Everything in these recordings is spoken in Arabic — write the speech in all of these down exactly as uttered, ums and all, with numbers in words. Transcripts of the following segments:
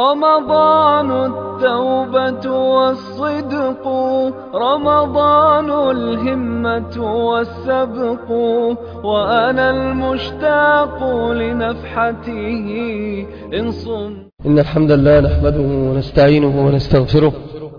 رمضان التوبة والصدق، رمضان الهمة والسبق، وأنا المشتاق لنفحته إن صم. إن الحمد لله نحمده ونستعينه ونستغفره،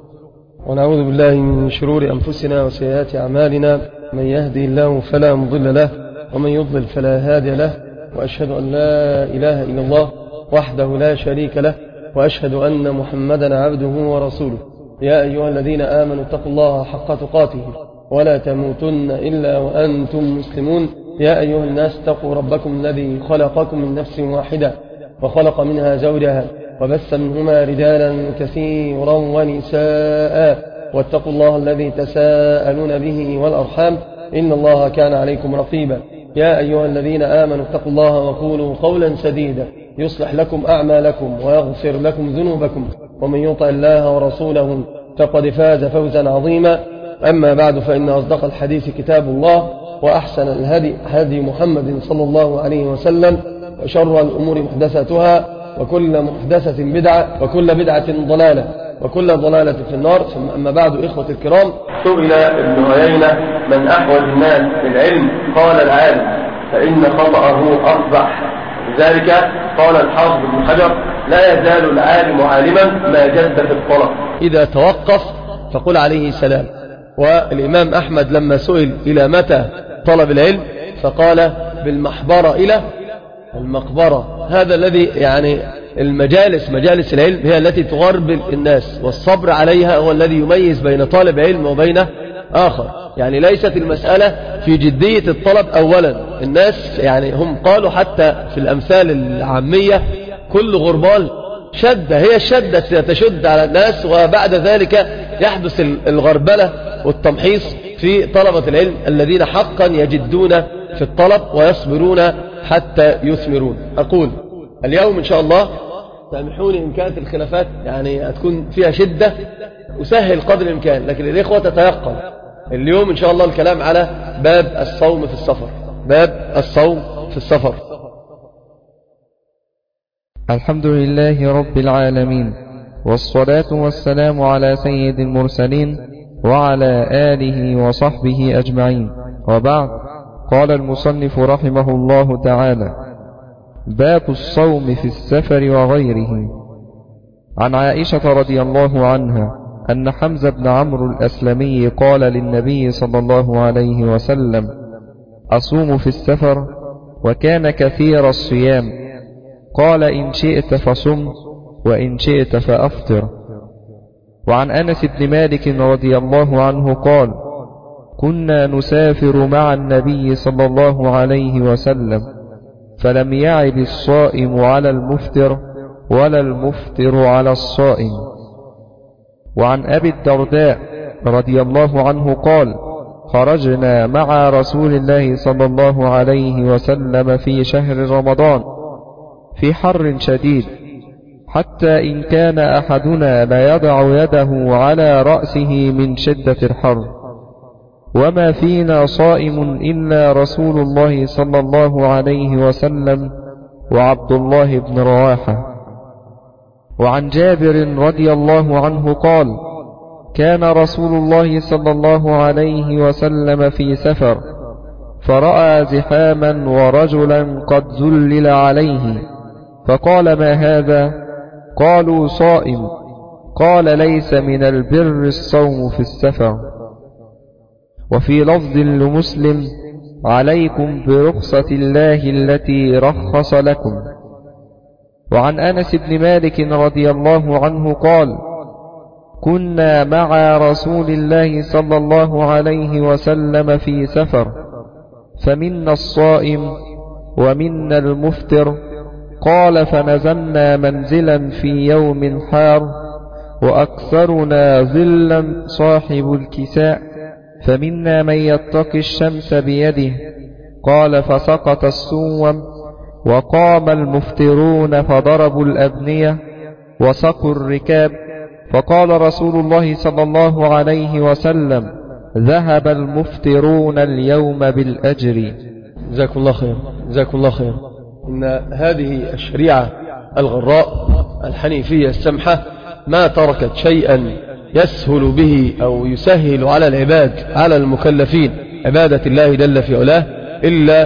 ونعوذ بالله من شرور أنفسنا وسيئات أعمالنا. من يهدي الله فلا مضل له، ومن يضلل فلا هادي له، وأشهد أن لا إله إلا الله وحده لا شريك له، وأشهد أن محمدا عبده ورسوله. يا أيها الذين آمنوا اتقوا الله حق تقاته ولا تموتن إلا وأنتم مسلمون. يا أيها الناس اتقوا ربكم الذي خلقكم من نفس واحدة وخلق منها زوجها وبث منهما رجالا كثيرا ونساء، واتقوا الله الذي تساءلون به والأرحام إن الله كان عليكم رقيبا. يا أيها الذين آمنوا اتقوا الله وقولوا قولا سديدا يصلح لكم أعمالكم ويغفر لكم ذنوبكم، ومن يطع الله ورسوله فقد فاز فوزا عظيما. أما بعد، فإن أصدق الحديث كتاب الله، وأحسن الهدي هدي محمد صلى الله عليه وسلم، وشر الأمور محدثاتها، وكل محدثة بدعة، وكل بدعة ضلالة، وكل ضلالة في النار. ثم أما بعد، إخوة الكرام، سئل ابن عيينة من أحوج الناس للعلم؟ قال العالم، فإن خطأه أصبح. لذلك قال الحافظ ابن حجر: لا يزال العالم عالما ما جد في الطلب. إذا توقف فقل عليه سلام. والإمام أحمد لما سئل إلى متى طلب العلم فقال: بالمحبرة إلى المقبرة. هذا الذي يعني المجالس مجالس العلم هي التي تغربل الناس، والصبر عليها هو الذي يميز بين طالب علم وبين آخر. يعني ليست المسألة في جدية الطلب أولا. الناس يعني هم قالوا حتى في الأمثال العامية: كل غربال شدة، هي الشدة تشد على الناس، وبعد ذلك يحدث الغربلة والتمحيص في طلبة العلم الذين حقا يجدون في الطلب ويصبرون حتى يثمرون. أقول اليوم إن شاء الله، سامحوني إن كانت الخلافات يعني هتكون فيها شدة، أسهل قدر الإمكان، لكن الإخوة تتيقن. اليوم إن شاء الله الكلام على باب الصوم في السفر. باب الصوم في السفر. الحمد لله رب العالمين، والصلاة والسلام على سيد المرسلين وعلى آله وصحبه أجمعين، وبعد. قال المصنف رحمه الله تعالى: باب الصوم في السفر وغيره. عن عائشة رضي الله عنها أن حمزة بن عمرو الأسلمي قال للنبي صلى الله عليه وسلم: أصوم في السفر؟ وكان كثير الصيام. قال: إن شئت فصم، وإن شئت فأفطر. وعن أنس بن مالك رضي الله عنه قال: كنا نسافر مع النبي صلى الله عليه وسلم، فلم يعب الصائم على المفطر ولا المفطر على الصائم. وعن أبي الدرداء رضي الله عنه قال: خرجنا مع رسول الله صلى الله عليه وسلم في شهر رمضان في حر شديد، حتى إن كان أحدنا لا يضع يده على رأسه من شدة الحر، وما فينا صائم إلا رسول الله صلى الله عليه وسلم وعبد الله بن رواحة. وعن جابر رضي الله عنه قال: كان رسول الله صلى الله عليه وسلم في سفر، فرأى زحاما ورجلا قد ذلل عليه، فقال: ما هذا؟ قالوا: صائم. قال: ليس من البر الصوم في السفر. وفي لفظ لمسلم: عليكم برخصة الله التي رخص لكم. وعن أنس بن مالك رضي الله عنه قال: كنا مع رسول الله صلى الله عليه وسلم في سفر، فمنا الصائم ومنا المفطر. قال: فنزلنا منزلا في يوم حار، وأكثرنا ظلا صاحب الكساء، فمنا من يتقي الشمس بيده. قال: فسقط السوم، وقام المفطرون فضربوا الأبنية وسقوا الركاب، فقال رسول الله صلى الله عليه وسلم: ذهب المفطرون اليوم بالأجر. جزاكم الله خير. جزاكم الله خير. إن هذه الشريعة الغراء الحنيفية السمحة ما تركت شيئا يسهل به أو يسهل على العباد على المكلفين عبادة الله جل في علاه إلا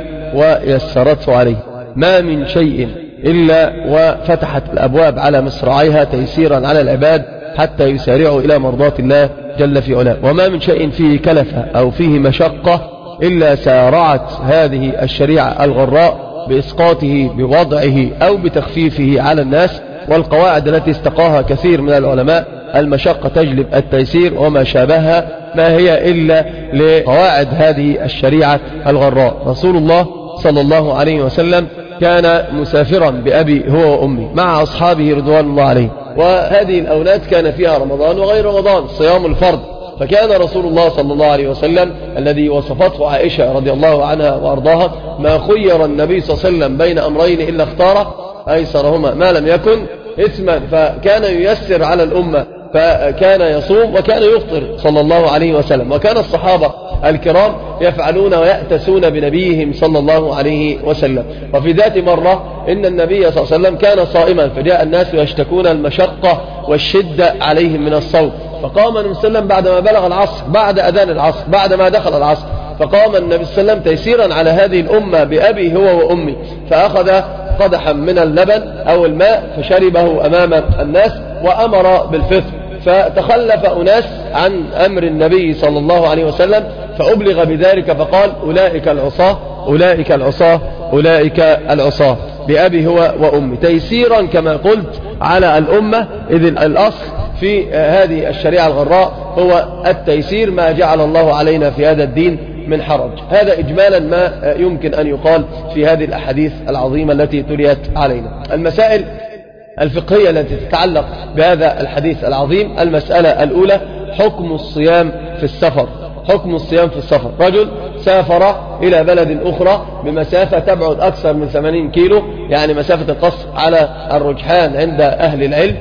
ويسرته عليه، ما من شيء إلا وفتحت الأبواب على مصراعيها تيسيرا على العباد حتى يسارعوا إلى مرضاة الله جل في علاه، وما من شيء فيه كلفة أو فيه مشقة إلا سارعت هذه الشريعة الغراء بإسقاطه بوضعه أو بتخفيفه على الناس. والقواعد التي استقاها كثير من العلماء المشقة تجلب التيسير وما شابهها ما هي إلا لقواعد هذه الشريعة الغراء. رسول الله صلى الله عليه وسلم كان مسافرا بأبي هو وأمي مع أصحابه رضوان الله عليه، وهذه الأولاد كان فيها رمضان وغير رمضان صيام الفرض، فكان رسول الله صلى الله عليه وسلم الذي وصفته عائشة رضي الله عنها وأرضاها ما خير النبي صلى الله عليه وسلم بين أمرين إلا اختار أيسرهما ما لم يكن إثما، فكان ييسر على الأمة فكان يصوم وكان يفطر صلى الله عليه وسلم. وكان الصحابة الكرام يفعلون ويأتسون بنبيهم صلى الله عليه وسلم. وفي ذات مرة إن النبي صلى الله عليه وسلم كان صائما، فجاء الناس يشتكون المشقة والشدة عليهم من الصوم، فقام النبي صلى الله عليه وسلم بعدما بلغ العصر بعد أذان العصر بعد ما دخل العصر، فقام النبي صلى الله عليه وسلم تيسيرا على هذه الأمة بأبي هو وأمي، فأخذ قدحا من اللبن أو الماء فشربه أمام الناس وأمر بالفطر، فتخلف أناس عن أمر النبي صلى الله عليه وسلم فأبلغ بذلك فقال أولئك العصاة أولئك العصاة أولئك العصاة بأبي هو وأمي، تيسيرا كما قلت على الأمة، إذ الأصل في هذه الشريعة الغراء هو التيسير، ما جعل الله علينا في هذا الدين من حرج. هذا إجمالا ما يمكن أن يقال في هذه الأحاديث العظيمة التي تليت علينا. المسائل الفقهية التي تتعلق بهذا الحديث العظيم: المسألة الأولى حكم الصيام في السفر. حكم الصيام في السفر: رجل سافر إلى بلد أخرى بمسافة تبعد أكثر من ثمانين كيلو، يعني مسافة القصر على الرجحان عند أهل العلم،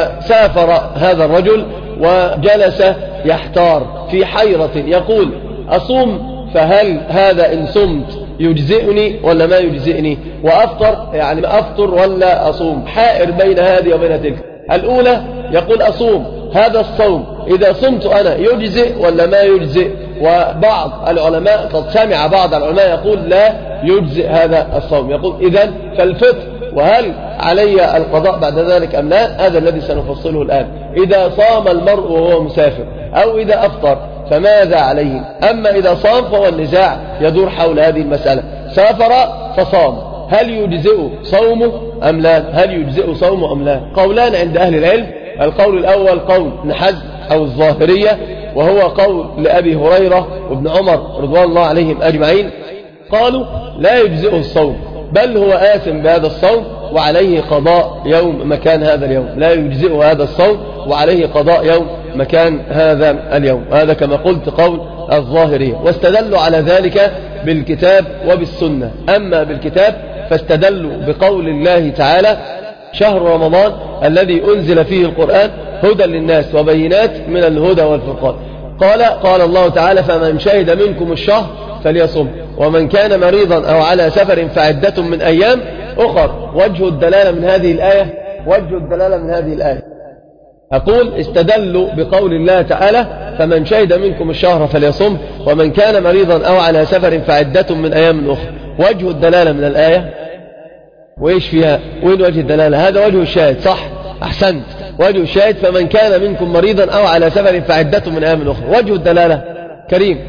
فسافر هذا الرجل وجلس يحتار في حيرة يقول أصوم فهل هذا إن صمت يجزئني ولا ما يجزئني، وأفطر يعني أفطر ولا أصوم، حائر بين هذه وبين تلك. الأولى يقول أصوم، هذا الصوم إذا صمت أنا يجزئ ولا ما يجزئ، وبعض العلماء قد سمع بعض العلماء يقول لا يجزئ هذا الصوم، يقول إذن فالفطر، وهل علي القضاء بعد ذلك أم لا؟ هذا الذي سنفصله الآن. إذا صام المرء وهو مسافر أو إذا أفطر فماذا عليه؟ أما إذا صام فهو النزاع يدور حول هذه المسألة. سافر فصام، هل يجزئ صومه أم لا؟ هل يجزئ صومه أم لا؟ قولان عند أهل العلم. القول الأول قول ابن حزم أو الظاهرية، وهو قول لأبي هريرة وابن عمر رضوان الله عليهم أجمعين، قالوا لا يجزئه الصوم، بل هو آثم بهذا الصوم وعليه قضاء يوم مكان هذا اليوم، لا يجزئه هذا الصوم وعليه قضاء يوم مكان هذا اليوم. هذا كما قلت قول الظاهرية، واستدلوا على ذلك بالكتاب وبالسنة. أما بالكتاب فاستدلوا بقول الله تعالى شهر رمضان الذي أنزل فيه القرآن هدى للناس وبينات من الهدى والفرقان. قال قال الله تعالى فمن شهد منكم الشهر فليصم، ومن كان مريضا أو على سفر فعدة من أيام أخر. وجه الدلالة من هذه الآية وجه الدلالة من هذه الآية أقول استدلوا بقول الله تعالى فمن شهد منكم الشهر فليصم، ومن كان مريضا أو على سفر فعدة من أيام أخر. وجه الدلالة من الآية وإيش فيها؟ وين وجه الدلالة؟ هذا وجه الشاهد، صح، أحسنت، وجه الشاهد فمن كان منكم مريضا أو على سفر فعدة من أيام أخر. وجه الدلالة كريم،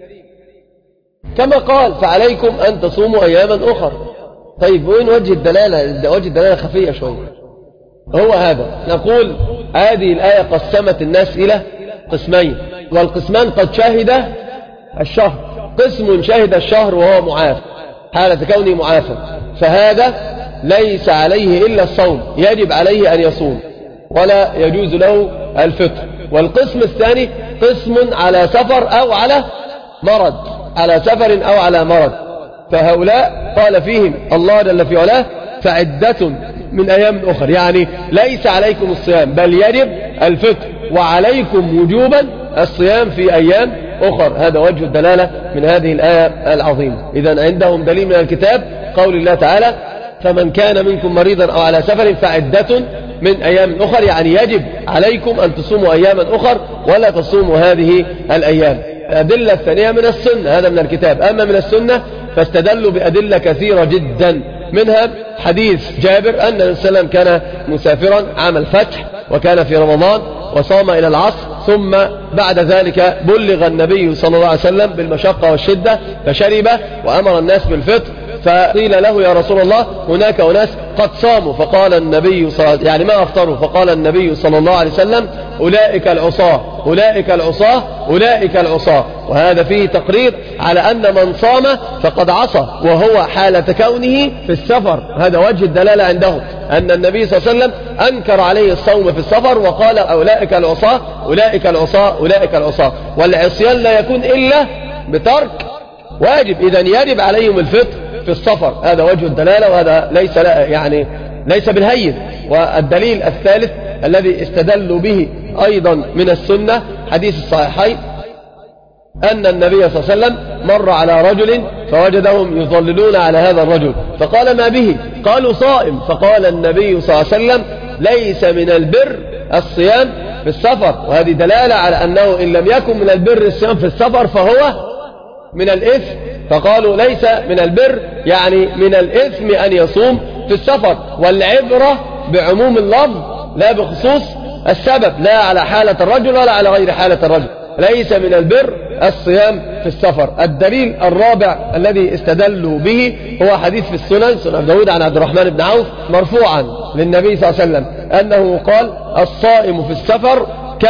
كما قال فعليكم أن تصوموا أياما أخر. طيب وين وجه الدلالة؟ وجه الدلالة خفية شوية. هو هذا، نقول هذه الآية قسمت الناس إلى قسمين، والقسمان قد شهد الشهر. قسم شهد الشهر وهو معافى حالة كونه معافى، فهذا ليس عليه إلا الصوم، يجب عليه أن يصوم ولا يجوز له الفطر. والقسم الثاني قسم على سفر أو على مرض، على سفر أو على مرض، فهؤلاء قال فيهم الله جل في علاه فعدة من أيام أخر، يعني ليس عليكم الصيام بل يجب الفطر، وعليكم وجوبا الصيام في أيام أخر. هذا وجه الدلالة من هذه الآية العظيمة. إذن عندهم دليل من الكتاب قول الله تعالى فمن كان منكم مريضا أو على سفر فعدة من أيام أخر، يعني يجب عليكم أن تصوموا أياما أخر ولا تصوموا هذه الأيام. الأدلة الثانية من السنة، هذا من الكتاب. أما من السنة فاستدلوا بأدلة كثيرة جدا، منها حديث جابر أن النبي صلى الله عليه وسلم كان مسافرا عام الفتح وكان في رمضان وصام إلى العصر، ثم بعد ذلك بلغ النبي صلى الله عليه وسلم بالمشقة والشدة فشرب وأمر الناس بالفطر، فقيل له يا رسول الله هناك أناس قد صاموا، فقال النبي صلى الله عليه وسلم يعني ما أفطروا، فقال النبي صلى الله عليه وسلم أولئك العصاة أولئك العصاة أولئك العصاة. وهذا فيه تقرير على أن من صام فقد عصى وهو حالة كونه في السفر. هذا وجه الدلالة عندهم، أن النبي صلى الله عليه وسلم أنكر عليه الصوم في السفر وقال أولئك العصاة أولئك العصاة أولئك العصاة. والعصيان لا يكون إلا بترك واجب، إذن يجب عليهم الفطر في السفر. هذا وجه الدلالة، وهذا ليس يعني ليس بالهين. والدليل الثالث الذي استدلوا به أيضا من السنة حديث الصحيحين أن النبي صلى الله عليه وسلم مر على رجل فوجدهم يظللون على هذا الرجل، فقال ما به؟ قالوا صائم. فقال النبي صلى الله عليه وسلم ليس من البر الصيام في السفر. وهذه دلالة على أنه إن لم يكن من البر الصيام في السفر فهو من الإثم. فقالوا ليس من البر يعني من الإثم أن يصوم في السفر، والعبرة بعموم اللفظ لا بخصوص السبب، لا على حالة الرجل ولا على غير حالة الرجل. ليس من البر الصيام في السفر. الدليل الرابع الذي استدلوا به هو حديث في السنن سنن داود عن عبد الرحمن بن عوف مرفوعا للنبي صلى الله عليه وسلم أنه قال الصائم في السفر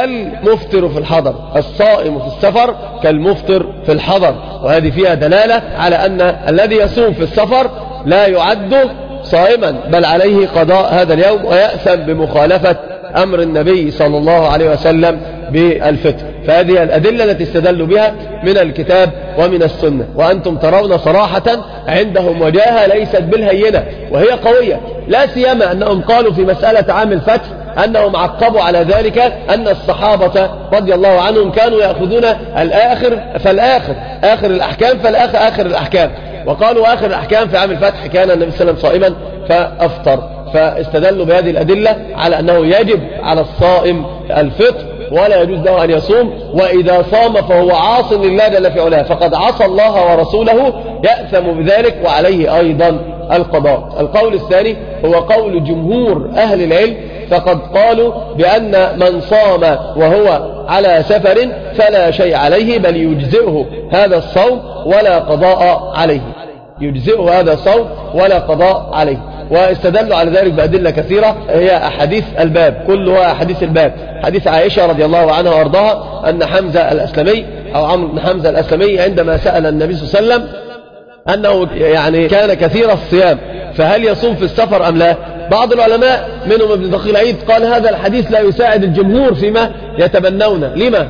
كالمفطر في الحضر. الصائم في السفر كالمفطر في الحضر. وهذه فيها دلالة على أن الذي يصوم في السفر لا يعد صائما، بل عليه قضاء هذا اليوم ويأثم بمخالفة أمر النبي صلى الله عليه وسلم بالفطر. فهذه الأدلة التي استدلوا بها من الكتاب ومن السنة. وأنتم ترون صراحة عندهم وجاهة ليست بالهينة وهي قوية، لا سيما أنهم قالوا في مسألة عام الفتح أنهم عقبوا على ذلك أن الصحابة رضي الله عنهم كانوا يأخذون الآخر فالآخر، آخر الأحكام فالآخر آخر الأحكام، وقالوا آخر الأحكام في عام الفتح كان النبي صلى الله عليه وسلم صائما فأفطر. فاستدلوا بهذه الأدلة على أنه يجب على الصائم الفطر ولا يجوز له أن يصوم، وإذا صام فهو عاص لله جل في علاه، فقد عصى الله ورسوله يأثم بذلك وعليه أيضا القضاء. القول الثاني هو قول جمهور أهل العلم، فقد قالوا بأن من صام وهو على سفر فلا شيء عليه، بل يجزئه هذا الصوم ولا قضاء عليه، يجزئه هذا الصوم ولا قضاء عليه. واستدلوا على ذلك بأدلة كثيرة هي أحاديث الباب، كلها أحاديث الباب. حديث عائشة رضي الله عنها وارضاها أن حمزة الأسلمي أو عمرو بن حمزة الأسلمي عندما سأل النبي صلى الله عليه وسلم أنه يعني كان كثير الصيام فهل يصوم في السفر أم لا؟ بعض العلماء منهم ابن دقيق العيد قال هذا الحديث لا يساعد الجمهور فيما يتبنون. لما؟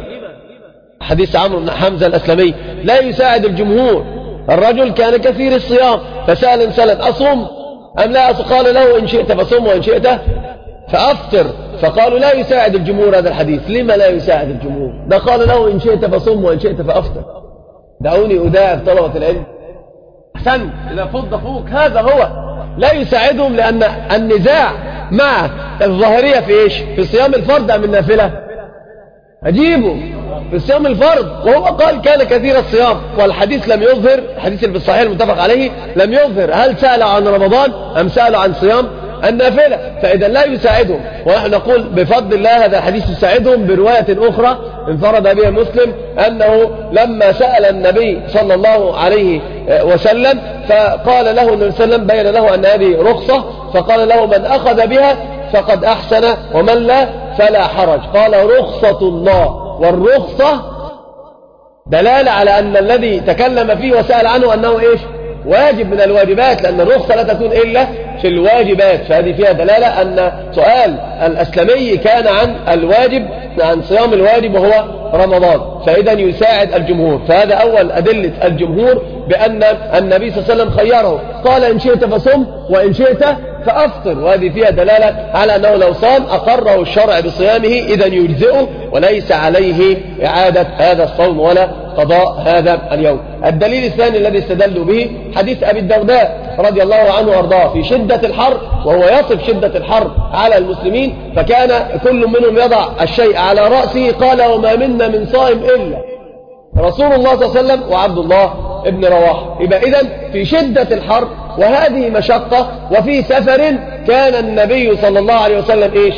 حديث عمرو بن حمزة الأسلمي لا يساعد الجمهور، الرجل كان كثير الصيام فسأل انسالا أصوم أم لا أصوم؟ قال له إن شئت فصوم وإن شئت فأفطر. فقالوا لا يساعد الجمهور هذا الحديث. لما لا يساعد الجمهور؟ ده قال له إن شئت فصوم وإن شئت فأفطر. دعوني أداعب طلبة العلم، أحسن إذا فض فوق، هذا هو لا يساعدهم، لأن النزاع مع الظاهرية في إيش؟ في صيام الفرض أم النافلة؟ أجيبه في صيام الفرض، وهو قال كان كثير الصيام، والحديث لم يظهر، الحديث اللي في الصحيح المتفق عليه لم يظهر هل سأل عن رمضان أم سأل عن صيام النافلة، فإذا لا يساعدهم. ونحن نقول بفضل الله هذا الحديث يساعدهم برواية أخرى انفرد بها مسلم أنه لما سأل النبي صلى الله عليه وسلم فقال له النبي صلى الله عليه وسلم بين له أن هذه رخصة، فقال له من أخذ بها فقد أحسن ومن لا فلا حرج. قال رخصة الله، والرخصة دلالة على أن الذي تكلم فيه وسأل عنه أنه إيش؟ واجب من الواجبات، لأن الرخصة لا تكون إلا في الواجبات. فهذه فيها دلالة أن سؤال الأسلمي كان عن الواجب، عن صيام الواجب وهو رمضان، فإذا يساعد الجمهور. فهذا أول أدلة الجمهور بأن النبي صلى الله عليه وسلم خيره، قال إن شئت فصم وإن شئت فأفطر. وهذه فيها دلالة على أنه لو صام أقره الشرع بصيامه إذا يجزئه وليس عليه إعادة هذا الصوم ولا قضاء هذا اليوم. الدليل الثاني الذي استدلوا به حديث أبي الدرداء رضي الله عنه وارضاه في شدة الحر، وهو يصف شدة الحر على المسلمين، فكان كل منهم يضع الشيء على رأسه، قال وما منا من صائم إلا رسول الله صلى الله عليه وسلم وعبد الله ابن رواحة. يبقى إذن في شدة الحر وهذه مشقة وفي سفر كان النبي صلى الله عليه وسلم إيش؟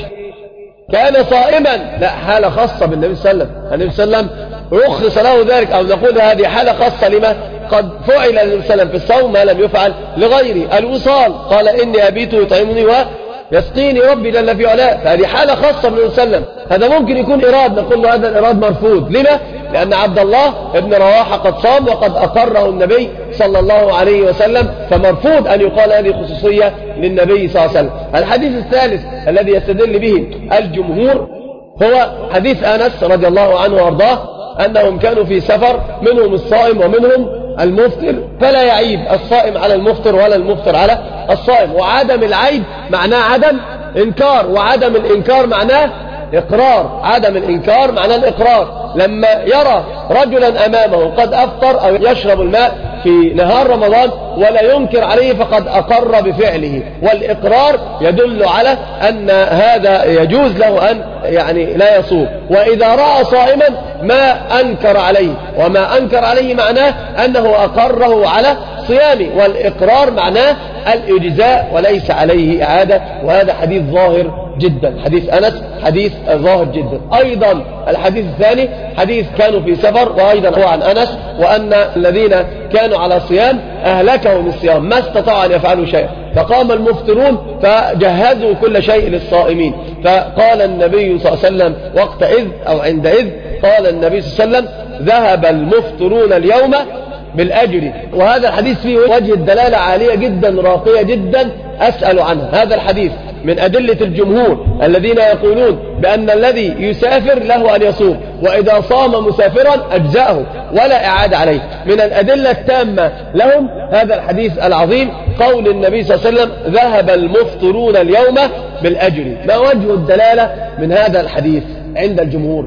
كان صائما. لا، حالة خاصة بالنبي صلى الله عليه وسلم. النبي صلى الله عليه وسلم رخص له ذلك، أو نقول هذه حالة خاصة لما قد فعل للنبي صلى الله عليه وسلم في الصوم ما لم يفعل لغيره. الوصال، قال إني أبيت يطعمني ويسقيني ربي جل في علاه، فهذه حالة خاصة بالنبي صلى الله عليه وسلم. هذا ممكن يكون إراد، نقول له هذا الإراد مرفوض. لما؟ لأن عبد الله ابن رواحة قد صام وقد أقره النبي صلى الله عليه وسلم، فمرفوض أن يقال هذه خصوصية للنبي صلى الله عليه وسلم. الحديث الثالث الذي يستدل به الجمهور هو حديث أنس رضي الله عنه وارضاه أنهم كانوا في سفر، منهم الصائم ومنهم المفطر، فلا يعيب الصائم على المفطر ولا المفطر على الصائم. وعدم العيب معناه عدم إنكار، وعدم الإنكار معناه إقرار. عدم الإنكار معناه الإقرار. لما يرى رجلا أمامه قد أفطر أو يشرب الماء في نهار رمضان ولا ينكر عليه فقد أقر بفعله، والإقرار يدل على أن هذا يجوز له أن يعني لا يصوم. وإذا رأى صائما ما أنكر عليه، وما أنكر عليه معناه أنه أقره على صيامه، والإقرار معناه الإجزاء وليس عليه إعادة. وهذا حديث ظاهر جدا، حديث أنس حديث ظاهر جدا. أيضا الحديث الثاني حديث كانوا في سفر، وأيضا هو عن أنس، وأن الذين كانوا على صيام أهلكهم الصيام ما استطاعوا أن يفعلوا شيئا، فقام المفطرون فجهزوا كل شيء للصائمين. فقال النبي صلى الله عليه وسلم وقتئذ أو عندئذ قال النبي صلى الله عليه وسلم ذهب المفطرون اليوم بالأجر. وهذا الحديث فيه وجه الدلالة عالية جدا راقية جدا أسأل عنها. هذا الحديث من أدلة الجمهور الذين يقولون بأن الذي يسافر له أن يصوم، وإذا صام مسافرا أجزأه ولا إعادة عليه. من الأدلة التامة لهم هذا الحديث العظيم قول النبي صلى الله عليه وسلم ذهب المفطرون اليوم بالأجر. ما وجه الدلالة من هذا الحديث عند الجمهور؟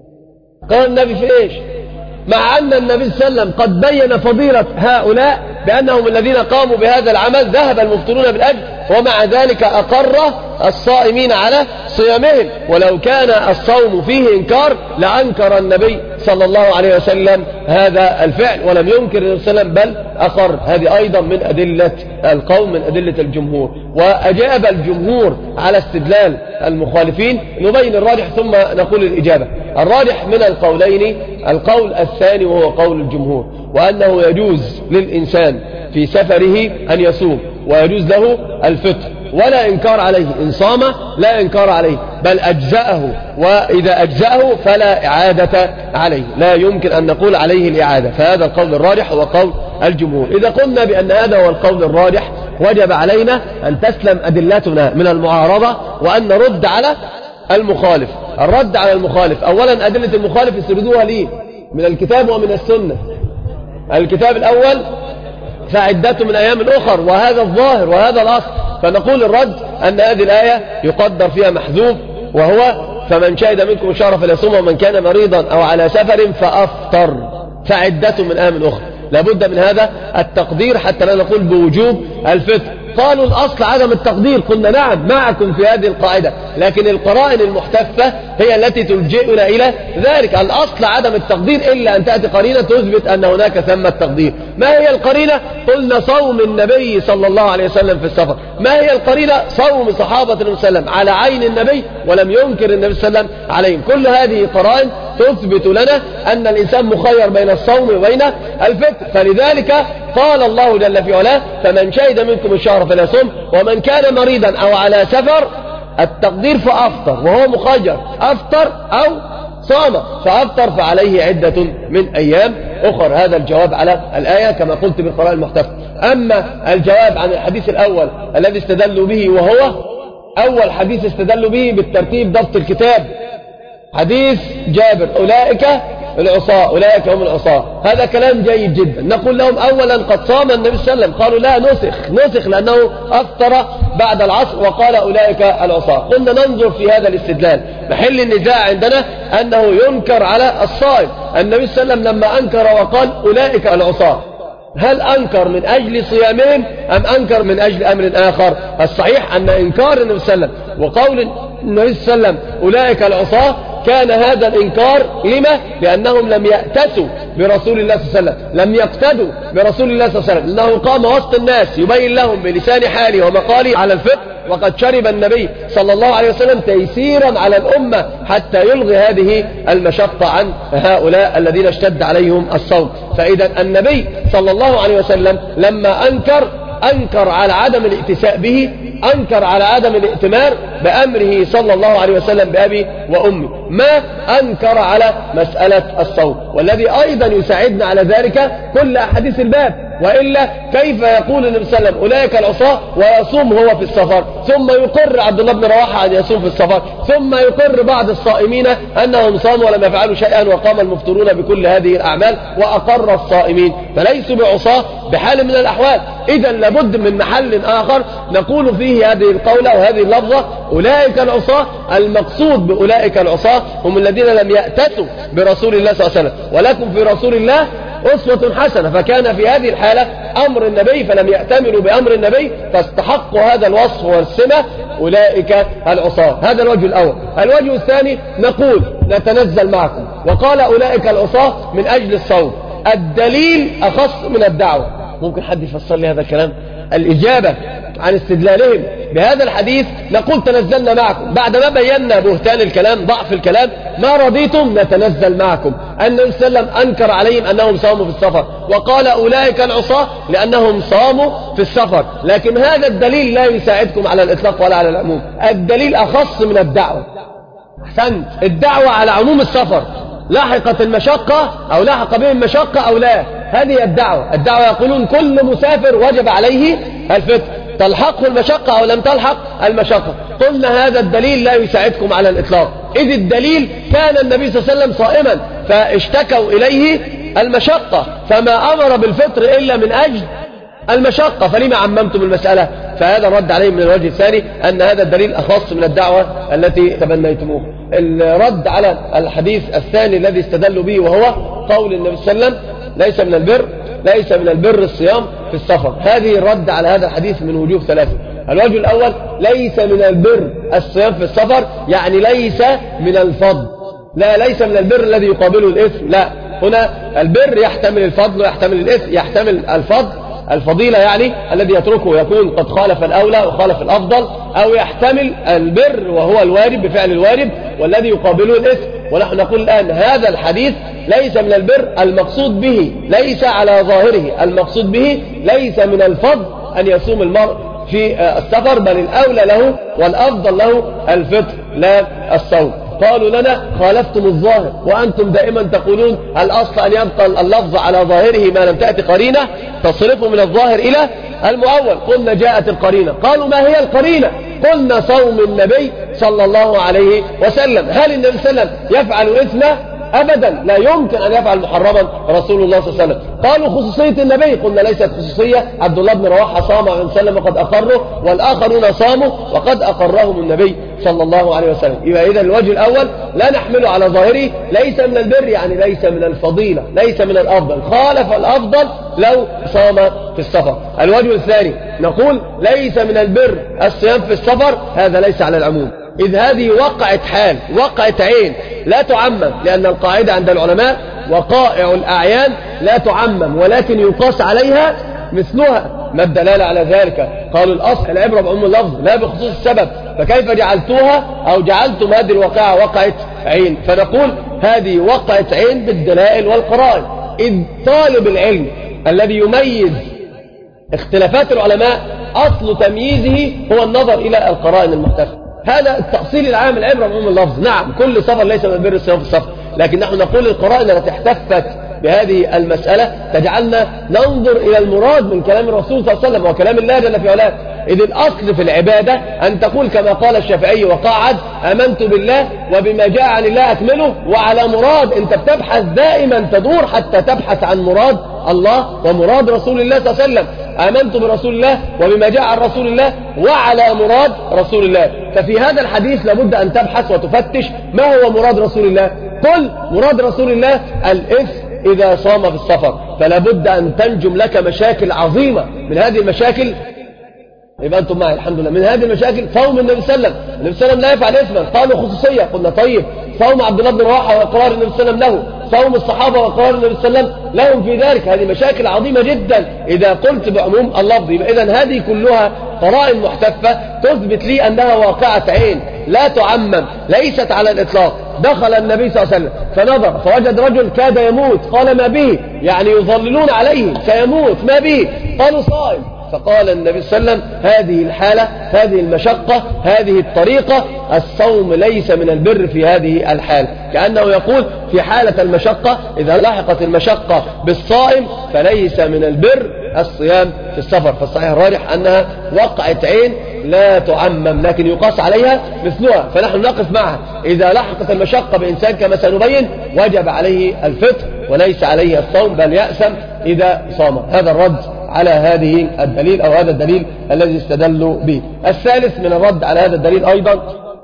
قال النبي في إيش؟ مع أن النبي صلى الله عليه وسلم قد بين فضيلة هؤلاء بأنهم الذين قاموا بهذا العمل، ذهب المفطرون بالأجر، ومع ذلك أقر الصائمين على صيامهم. ولو كان الصوم فيه إنكار لأنكر النبي صلى الله عليه وسلم هذا الفعل، ولم ينكر النبي صلى الله عليه وسلم بل أقر. هذه أيضا من أدلة القوم، من أدلة الجمهور. وأجاب الجمهور على استدلال المخالفين. نبين الراجح ثم نقول الإجابة. الراجح من القولين القول الثاني وهو قول الجمهور، وأنه يجوز للإنسان في سفره أن يصوم، ويجوز له الفطر ولا إنكار عليه. إن صام لا إنكار عليه بل أجزأه، وإذا أجزأه فلا إعادة عليه، لا يمكن أن نقول عليه الإعادة. فهذا القول الراجح هو قول الجمهور. إذا قلنا بأن هذا هو القول الراجح وجب علينا أن تسلم أدلتنا من المعارضة وأن نرد على المخالف. الرد على المخالف أولا أدلة المخالف يسردوها ليه من الكتاب ومن السنة. الكتاب الأول فعدته من أيام أخر، وهذا الظاهر وهذا الأصل. فنقول الرد أن هذه الآية يقدر فيها محذوف، وهو فمن شهد منكم الشهر فليصوم ومن كان مريضا أو على سفر فأفطر، فعدته من أيام أخر. لابد من هذا التقدير حتى لا نقول بوجوب الفطر. قالوا الأصل عدم التقدير، قلنا نعم معكم في هذه القاعدة، لكن القرائن المحتفة هي التي تلجئنا إلى ذلك. الأصل عدم التقدير إلا أن تأتي قرينة تثبت أن هناك ثمة تقدير. ما هي القرينة؟ قلنا صوم النبي صلى الله عليه وسلم في السفر. ما هي القرينة؟ صوم صحابة النبي صلى الله عليه وسلم على عين النبي ولم ينكر النبي صلى الله عليه وسلم عليهم. كل هذه قرائن تثبت لنا أن الإنسان مخير بين الصوم وبين الفطر. فلذلك قال الله جل في علاه فمن شهد منكم الشهر فليصوم ومن كان مريضا أو على سفر، التقدير فأفطر، وهو مخير أفطر أو صام. فأفطر فعليه عدة من أيام أخر. هذا الجواب على الآية كما قلت بالقراءة المحتفة. أما الجواب عن الحديث الأول الذي استدلوا به، وهو أول حديث استدلوا به بالترتيب ضبط الكتاب، حديث جابر أولئك العصاة، أولئك هم العصاة. هذا كلام جيد جدا. نقول لهم أولا قد صام النبي صلى الله عليه وسلم، قالوا لا نسخ نسخ لأنه أفطر بعد العصر وقال أولئك العصاة. قلنا ننظر في هذا الاستدلال. محل النزاع عندنا أنه ينكر على الصائم. النبي صلى الله عليه وسلم لما أنكر وقال أولئك العصاة، هل أنكر من أجل صيامهم أم أنكر من أجل أمر آخر؟ الصحيح أن إنكار النبي صلى الله عليه وسلم وقول النبي صلى الله عليه وسلم أولئك العصاة كان هذا الإنكار لما؟ لأنهم لم يأتسوا برسول الله صلى الله عليه وسلم، لم يقتدوا برسول الله صلى الله عليه وسلم، لأنه قام وسط الناس يبين لهم بلسان حاله ومقاله على الفقه، وقد شرب النبي صلى الله عليه وسلم تيسيرا على الأمة حتى يلغي هذه المشقة عن هؤلاء الذين اشتد عليهم الصوم. فإذا النبي صلى الله عليه وسلم لما أنكر أنكر على عدم الائتساء به، أنكر على عدم الائتمار بأمره صلى الله عليه وسلم بأبي وأمي، ما أنكر على مسألة الصوم. والذي أيضا يساعدنا على ذلك كل أحاديث الباب، وإلا كيف يقول النبي صلى الله عليه وسلم أولئك العصاة ويصوم هو في السفر، ثم يقر عبد الله بن رواحة أن يصوم في السفر، ثم يقر بعض الصائمين أنهم صاموا ولم يفعلوا شيئا وقام المفطرون بكل هذه الأعمال وأقر الصائمين، فليسوا بعصاة بحال من الأحوال. إذا لابد من محل آخر نقول فيه هذه القولة وهذه اللفظة أولئك العصاة. المقصود بأولئك العصاة هم الذين لم يأتسوا برسول الله صلى الله عليه وسلم، ولكم في رسول الله أسوة حسنة، فكان في هذه الحالة أمر النبي فلم يأتمروا بأمر النبي فاستحقوا هذا الوصف والسمة أولئك العصاة. هذا الوجه الأول. الوجه الثاني نقول نتنزل معكم، وقال أولئك العصاة من أجل الصوم. الدليل أخص من الدعوة. ممكن حد يفسر لي هذا الكلام؟ الإجابة عن استدلالهم بهذا الحديث نقول تنزلنا معكم بعد ما بينا بهتان الكلام ضعف الكلام. ما رضيتم نتنزل معكم. النبي صلى الله عليه وسلم أنكر عليهم أنهم صاموا في السفر، وقال أولئك العصاة لأنهم صاموا في السفر، لكن هذا الدليل لا يساعدكم على الإطلاق ولا على العموم. الدليل أخص من الدعوة. أحسنت. الدعوة على عموم السفر، لاحقت المشقة أو لاحق بهم المشقة أو لا، هذه الدعوة. الدعوة يقولون كل مسافر وجب عليه الفطر، تلحقه المشقة أو لم تلحق المشقة. قلنا هذا الدليل لا يساعدكم على الإطلاق، إذ الدليل كان النبي صلى الله عليه وسلم صائما فاشتكوا إليه المشقة فما أمر بالفطر إلا من أجل المشقة، فلما عممتم المسألة؟ فهذا الرد عليه من الوجه الثاني أن هذا الدليل أخص من الدعوة التي تبنيتموه. الرد على الحديث الثاني الذي استدلوا به وهو قول النبي صلى الله عليه وسلم ليس من البر ليس من البر الصيام في السفر. هذه الرد على هذا الحديث من وجوه ثلاثة. الوجه الأول ليس من البر الصيام في السفر، يعني ليس من الفضل. لا، ليس من البر الذي يقابله الإثم، لا، هنا البر يحتمل الفضل ويحتمل الإثم، يحتمل الفضل الفضيلة يعني الذي يتركه يكون قد خالف الأولى وخالف الأفضل، أو يحتمل البر وهو الواجب بفعل الواجب والذي يقابله الإثم. ونحن نقول الآن هذا الحديث ليس من البر، المقصود به ليس على ظاهره، المقصود به ليس من الفضل أن يصوم المرء في السفر، بل الأولى له والأفضل له الفطر لا الصوم. قالوا لنا خالفتم الظاهر، وأنتم دائما تقولون الأصل أن يبقى اللفظ على ظاهره ما لم تأتي قرينة تصرفه من الظاهر إلى المؤول. قلنا جاءت القرينة. قالوا ما هي القرينة؟ قلنا صوم النبي صلى الله عليه وسلم. هل النبي صلى الله عليه وسلم يفعل إثما؟ أبدا، لا يمكن أن يفعل محرما رسول الله صلى الله عليه وسلم. قالوا خصوصية النبي، قلنا ليست خصوصية. عبد الله بن رواحة صام عن سلم وقد أقره، والآخرون صاموا وقد أقرهم النبي صلى الله عليه وسلم. يبقى إذا الوجه الأول لا نحمله على ظاهره، ليس من البر يعني ليس من الفضيلة، ليس من الأفضل، خالف الأفضل لو صام في السفر. الوجه الثاني نقول ليس من البر الصيام في السفر، هذا ليس على العموم، إذ هذه وقعت حال، وقعت عين لا تعمم، لأن القاعدة عند العلماء وقائع الأعيان لا تعمم ولكن يقاس عليها مثلها. ما الدلالة على ذلك؟ قالوا الأصل العبرة بعموم اللفظ لا بخصوص السبب، فكيف جعلتوها أو جعلتم هذه الواقعة وقعت عين؟ فنقول هذه وقعت عين بالدلائل والقرائن، إذ طالب العلم الذي يميز اختلافات العلماء أصل تمييزه هو النظر إلى القرائن المختلفة. هذا التأصيل العام العبرة بعموم اللفظ. نعم كل سفر ليس من البر الصيام في السفر، لكن نحن نقول القرائن التي احتفت بهذه المسألة تجعلنا ننظر إلى المراد من كلام الرسول صلى الله عليه وسلم وكلام الله جل في علاه. إذ الأصل في العبادة أن تقول كما قال الشافعي وقاعد آمنت بالله وبما جاء عن الله أكمله، وعلى مراد. أنت بتبحث دائما تدور حتى تبحث عن مراد الله ومراد رسول الله صلى الله عليه وسلم. آمنت برسول الله وبما جاء عن رسول الله وعلى مراد رسول الله. ففي هذا الحديث لابد أن تبحث وتفتش ما هو مراد رسول الله. قل مراد رسول الله الإثم إذا صام في السفر، فلا بد أن تنجم لك مشاكل عظيمة. من هذه المشاكل يبقى أنتم معي الحمد لله، من هذه المشاكل صوم النبي صلى الله عليه وسلم. النبي صلى الله عليه وسلم لا يفعل إثما، قالوا خصوصية، قلنا طيب صوم عبد الله بن رواحة وإقرار النبي صلى الله عليه وسلم له، صوم الصحابة وإقرار النبي صلى الله عليه وسلم لهم في ذلك. هذه مشاكل عظيمة جدا إذا قلت بعموم اللفظ. إذن هذه كلها قرائن محتفة تثبت لي أنها واقعة عين لا تعمم، ليست على الإطلاق. دخل النبي صلى الله عليه وسلم فنظر فوجد رجل كاد يموت، قال ما به؟ يعني يظللون عليه سيموت، ما به؟ قالوا صائم. فقال النبي صلى الله عليه وسلم هذه الحالة، هذه المشقة، هذه الطريقة، الصوم ليس من البر في هذه الحالة. كأنه يقول في حالة المشقة إذا لحقت المشقة بالصائم فليس من البر الصيام في السفر. فالصحيح الراجح أنها وقعة عين لا تعمم، لكن يقاس عليها مثلها، فنحن نقف معها. إذا لحقت المشقة بإنسان كما سنبين وجب عليه الفطر وليس عليه الصوم، بل يأثم إذا صام. هذا الرد على هذه الدليل أو هذا الدليل الذي استدلوا به. الثالث من الرد على هذا الدليل أيضا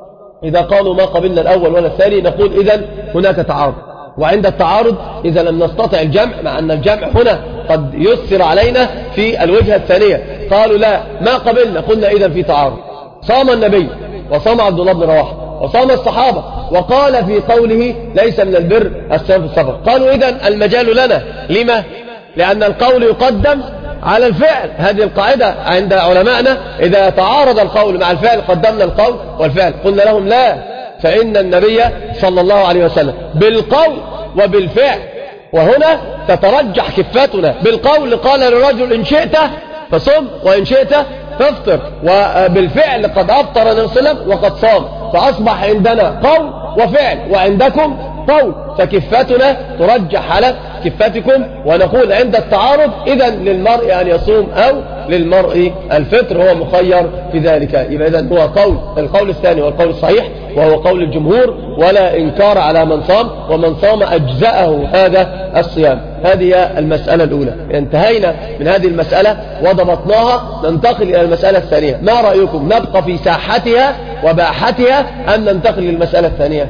إذا قالوا ما قبلنا الأول ولا الثاني، نقول إذن هناك تعارض، وعند التعارض إذا لم نستطع الجمع، مع أن الجمع هنا قد يسر علينا في الوجهة الثانية، قالوا لا ما قبلنا، قلنا إذن في تعارض. صام النبي وصام عبد الله بن رواحة وصام الصحابة، وقال في قوله ليس من البر الصيام في السفر. قالوا إذن المجال لنا، لما؟ لأن القول يقدم على الفعل. هذه القاعدة عند علمائنا، إذا تعارض القول مع الفعل قدمنا القول والفعل. قلنا لهم لا، فإن النبي صلى الله عليه وسلم بالقول وبالفعل، وهنا تترجح كفتنا. بالقول قال للرجل إن شئت فصم وإن شئت فافطر، وبالفعل قد أفطر النبي صلى الله عليه وسلم وقد صام، فأصبح عندنا قول وفعل وعندكم قول، فكفتنا ترجح على كفتكم، ونقول عند التعارض إذن للمرء أن يصوم أو للمرء الفطر، هو مخير في ذلك. يبقى إذن هو قول القول الثاني والقول الصحيح، وهو قول الجمهور، ولا إنكار على من صام، ومن صام أجزأه هذا الصيام. هذه المسألة الأولى. انتهينا من هذه المسألة وضبطناها، ننتقل إلى المسألة الثانية. ما رأيكم نبقى في ساحتها وباحتها أم ننتقل للمسألة الثانية؟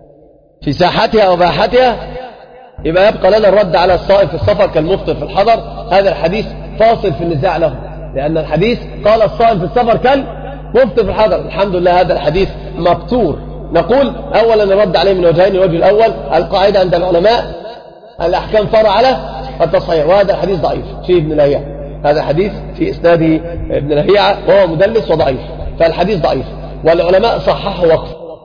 في ساحتها وباحتها يبقى يبقى لنا الرد على الصائم في السفر كالمفطر في الحضر. هذا الحديث فاصل في النزاع له، لأن الحديث قال الصائم في السفر كالمفطر في الحضر. الحمد لله هذا الحديث مبتور. نقول أولا الرد عليه من وجهين. الوجه الأول القاعدة عند العلماء الأحكام فرع على التصحيح، وهذا الحديث ضعيف في ابن لهيعة. هذا حديث في إسناده ابن لهيعة وهو مدلس وضعيف، فالحديث ضعيف، والعلماء صححوا وقف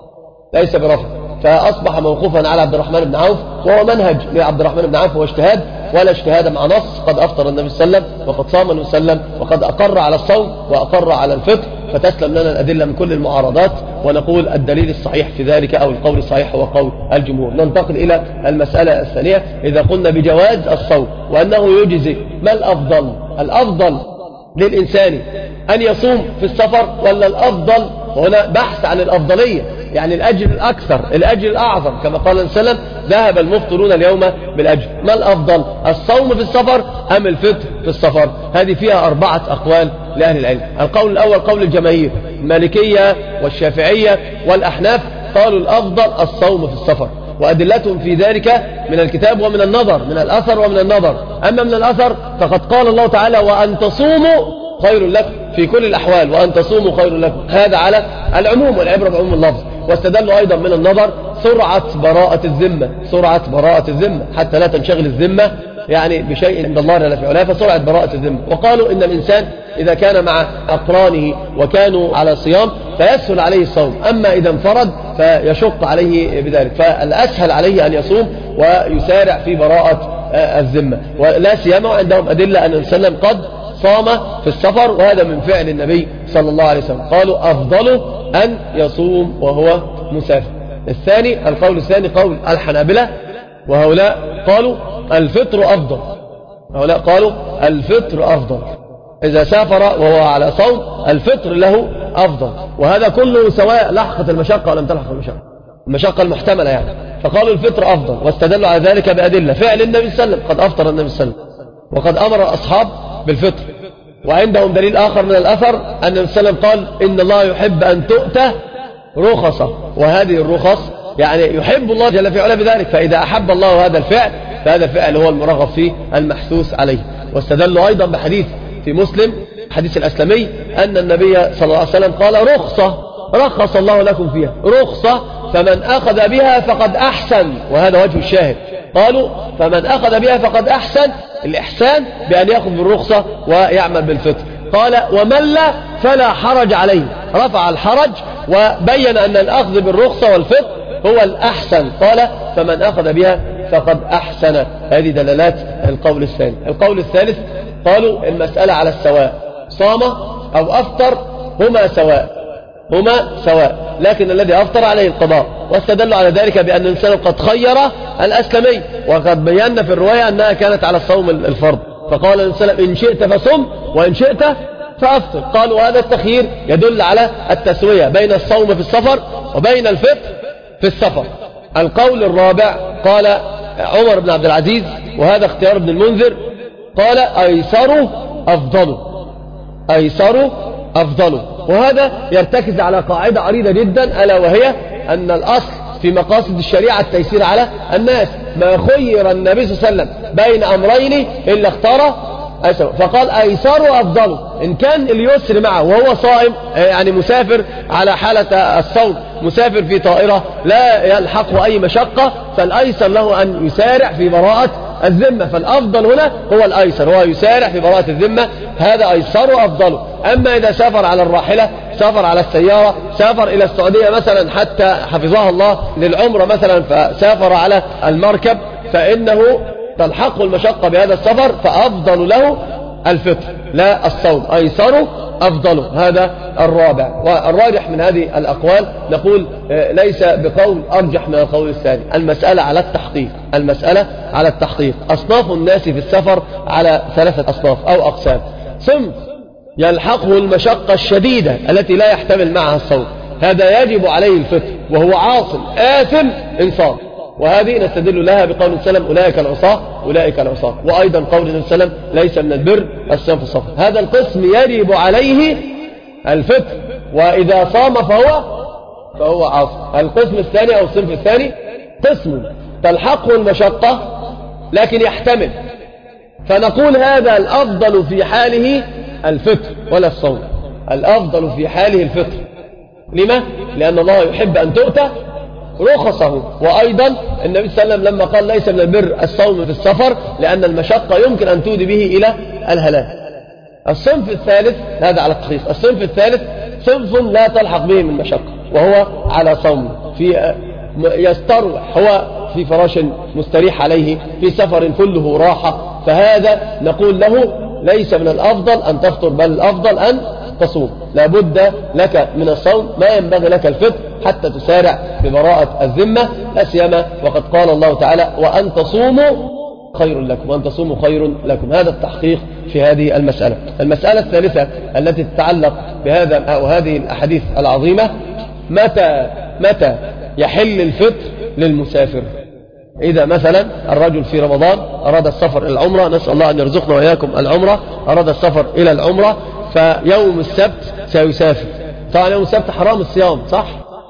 ليس برفع، فأصبح موقوفا على عبد الرحمن بن عوف، وهو منهج لعبد الرحمن بن عوف، هو اجتهاد ولا اجتهاد مع نص. قد أفطر النبي صلى الله عليه وسلم وقد صام النبي صلى الله عليه وسلم وقد أقر على الصوم وأقر على الفطر، فتسلم لنا الأدلة من كل المعارضات، ونقول الدليل الصحيح في ذلك أو القول الصحيح هو قول الجمهور. ننتقل إلى المسألة الثانية. إذا قلنا بجواز الصوم وأنه يجزي، ما الأفضل؟ الأفضل للإنسان أن يصوم في السفر ولا الأفضل؟ وهنا بحث عن الأفضلية، يعني الأجر الأكثر، الأجر الأعظم، كما قال النبي صلى الله عليه وسلم ذهب المفطرون اليوم بالأجر. ما الأفضل؟ الصوم في السفر أم الفطر في السفر؟ هذه فيها أربعة أقوال لأهل العلم. القول الأول قول الجماهير، المالكية والشافعية والأحناف، قالوا الأفضل الصوم في السفر، وأدلتهم في ذلك من الكتاب ومن النظر، من الأثر ومن النظر. أما من الأثر فقد قال الله تعالى وأن تصوموا خير لكم في كل الأحوال، وأن تصوموا خير لكم، هذا على العموم والعبرة بعموم اللفظ. واستدلوا أيضا من النظر سرعة براءة الذمة، سرعة براءة الذمة حتى لا تنشغل الذمة يعني بشيء عند الله جل في علاه، فسرعة براءة الذمة. وقالوا إن الإنسان إذا كان مع أقرانه وكانوا على صيام فيسهل عليه الصوم، أما إذا انفرد فيشق عليه بذلك، فالأسهل عليه أن يصوم ويسارع في براءة الذمة. ولا سيما عندهم أدلة أن النبي صلى الله عليه وسلم قد صام في السفر، وهذا من فعل النبي صلى الله عليه وسلم. قالوا أفضل أن يصوم وهو مسافر. الثاني القول الثاني قول الحنابلة، وهؤلاء قالوا الفطر أفضل، هؤلاء قالوا الفطر أفضل، إذا سافر وهو على صوم الفطر له أفضل، وهذا كله سواء لحقت المشقة ولم تلحق المشقة، المشقة المحتملة يعني. فقالوا الفطر أفضل، واستدلوا على ذلك بأدلة فعل النبي صلى الله عليه وسلم، قد أفطر النبي صلى الله عليه وسلم وقد أمر الأصحاب بالفطر. وعندهم دليل آخر من الأثر أن النبي صلى الله عليه وسلم قال إن الله يحب أن تؤتى رخصة، وهذه الرخص يعني يحب الله جل في علاه بذلك، فإذا أحب الله هذا الفعل فهذا الفعل هو المرغب فيه المحثوث عليه. واستدلوا أيضا بحديث في مسلم حديث الأسلمي أن النبي صلى الله عليه وسلم قال رخصة رخص الله لكم فيها، رخصة فمن أخذ بها فقد أحسن، وهذا وجه الشاهد. قالوا فمن أخذ بها فقد أحسن، الإحسان بأن يأخذ بالرخصة ويعمل بالفطر. قال ومن لا فلا حرج عليه، رفع الحرج وبين أن الأخذ بالرخصة والفطر هو الأحسن. قال فمن أخذ بها فقد أحسن. هذه دلالات القول الثاني. القول الثالث قالوا المسألة على السواء، صام أو أفطر هما سواء، هما سواء، لكن الذي أفطر عليه القضاء. واستدلوا على ذلك بأن الإنسان قد خير الأسلمي، وقد بينا في الرواية أنها كانت على الصوم الفرض، فقال الإنسان إن شئت فصم وإن شئت فأفطر. قالوا هذا التخيير يدل على التسوية بين الصوم في السفر وبين الفطر في السفر. القول الرابع قال عمر بن عبد العزيز، وهذا اختيار ابن المنذر، قال أيسر أفضل، أيسر أفضل. وهذا يرتكز على قاعدة عريضة جدا، ألا وهي أن الأصل في مقاصد الشريعة التيسير على الناس. ما خير النبي صلى الله عليه وسلم بين أمرين إلا اختار أيسر، فقال أيسر أفضل. إن كان اليسر معه وهو صائم، يعني مسافر على حالة الصوم، مسافر في طائرة لا يلحقه أي مشقة، فالأيسر له أن يسارع في براءة الذمة، فالأفضل هنا هو الأيسر، هو يسارع في براءة الذمة، هذا أيسر أفضل. أما إذا سافر على الراحلة، سافر على السيارة، سافر إلى السعودية مثلا حتى حفظها الله للعمرة مثلا، فسافر على المركب، فإنه تلحقه المشقة بهذا السفر، فأفضل له الفطر لا الصوم، أيسر أفضل. هذا الرابع. والراجح من هذه الأقوال نقول ليس بقول أرجح من القول الثاني، المسألة على التحقيق، المسألة على التحقيق. أصناف الناس في السفر على ثلاثة أصناف أو أقسام. صنف يلحقه المشقة الشديدة التي لا يحتمل معها الصوم، هذا يجب عليه الفطر وهو عاصم آثم إن صام، وهذه نستدل لها بقول السلام أولئك العصاة أولئك العصاة، وأيضا قول السلام ليس من البر الصيام في السفر. هذا القسم يجب عليه الفطر، وإذا صام فهو فهو عاصم. القسم الثاني أو الصنف الثاني قسم تلحقه المشقة لكن يحتمل، فنقول هذا الأفضل في حاله الفطر ولا الصوم، الأفضل في حاله الفطر. لما؟ لأن الله يحب أن تؤتى رخصه. وأيضا النبي صلى الله عليه وسلم لما قال ليس من البر الصوم في السفر لأن المشقة يمكن أن تودي به إلى الهلاك. الصنف الثالث، هذا على التخصيص، الصنف الثالث صنف لا تلحق به من مشقة وهو على صوم، في يستروح، هو في فراش مستريح عليه، في سفر كله راحة، فهذا نقول له ليس من الأفضل أن تفطر، بل الأفضل أن تصوم. لابد لك من الصوم، ما ينبغي لك الفطر حتى تسارع ببراءة الذمة، لا سيما وقد قال الله تعالى وأن تصوموا خير لكم، وأن تصوموا خير لكم. هذا التحقيق في هذه المسألة. المسألة الثالثة التي تتعلق بهذا أو هذه الأحاديث العظيمة، متى متى يحل الفطر للمسافر؟ إذا مثلا الرجل في رمضان أراد السفر إلى العمرة، نسأل الله أن يرزقنا وإياكم العمرة، أراد السفر إلى العمرة، فيوم السبت سيسافر. طبعا يوم السبت حرام الصيام، صح؟